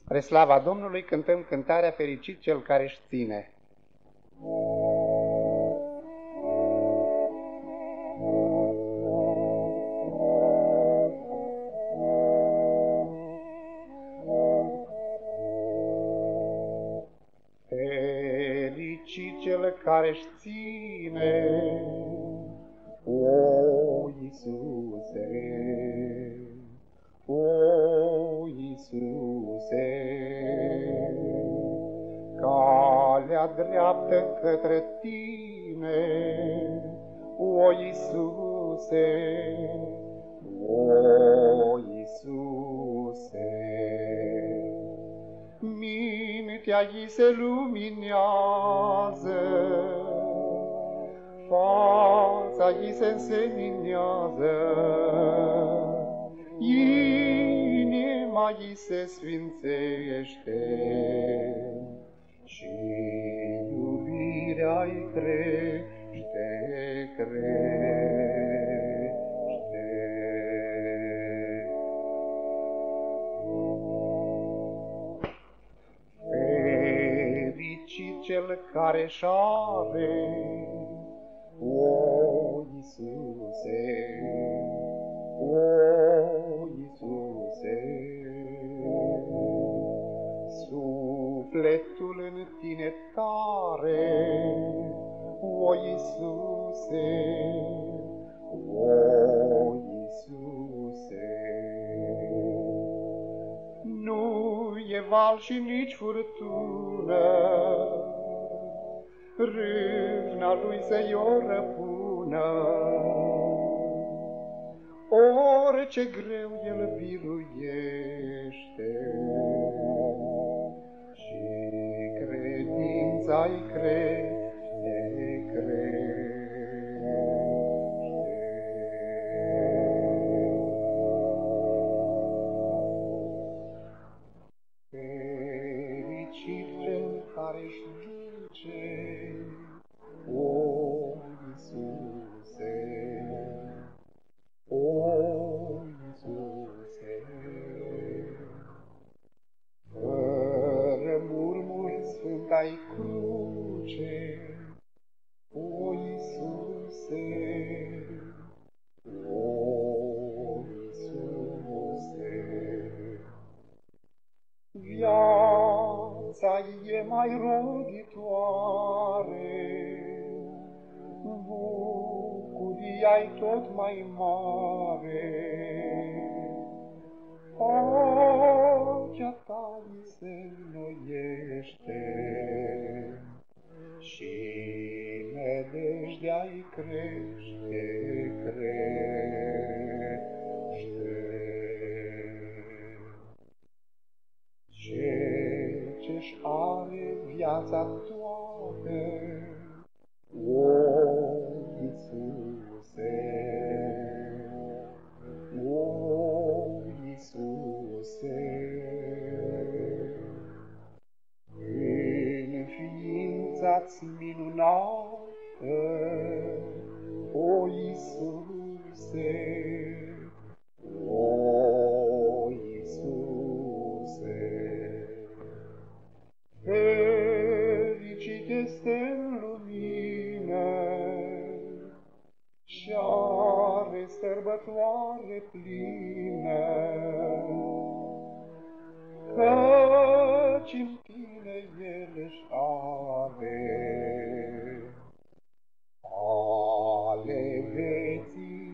Spre slava Domnului cântăm cântarea Fericit cel care își ține. Fericit cel care își ține, o Iisuse, o Iisuse, calea dreaptă către tine, o Iisuse, o Iisuse. Mintea ei se luminează, fața ei se înseninează, inima ei se sfințește și iubirea-i crește, crește. Fericit cel care-și are, o Iisuse, o Iisuse, sufletul în tine tare, o Iisuse, o Iisuse. Nu e val și nici furtună, râvna lui să-i o răpună. Orice greu el biruiește și credința-i crește, crește. Fericit cel care-și duce, o Iisuse, o Iisuse, fără murmur sfânt ai cruce, o Iisuse, o Iisuse. Viața e mai roditoare, bucuria-i tot mai mare, pacea ta se înnoiește și nădejdea-i crește, crește. Ce-și are viața toată, o Iisuse, o Iisuse, în ființa-ți minunată, o Iisuse, o Iisuse. Fericit este în lumină și are sărbătoare plină, căci în tine el își are ale vieții